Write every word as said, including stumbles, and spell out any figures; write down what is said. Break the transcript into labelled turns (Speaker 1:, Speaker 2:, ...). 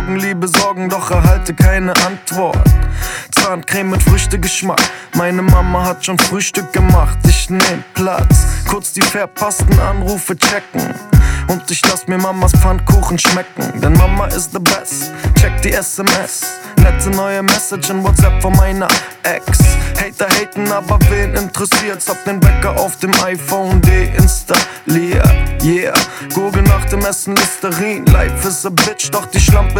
Speaker 1: Drogenliebe sorgen, doch erhalte keine Antwort. Zahncreme mit Früchtegeschmack, meine Mama hat schon Frühstück gemacht. Ich nehm Platz, kurz die verpassten Anrufe checken und ich lass mir Mamas Pfannkuchen schmecken. Denn Mama ist the best, check die S M S. Nette neue Message in WhatsApp von meiner Ex. Hater haten, aber wen interessiert's? Hab den Wecker auf dem iPhone deinstalliert. Yeah, Gurgel nach dem Essen Listerin. Life is a bitch, doch die Schlampe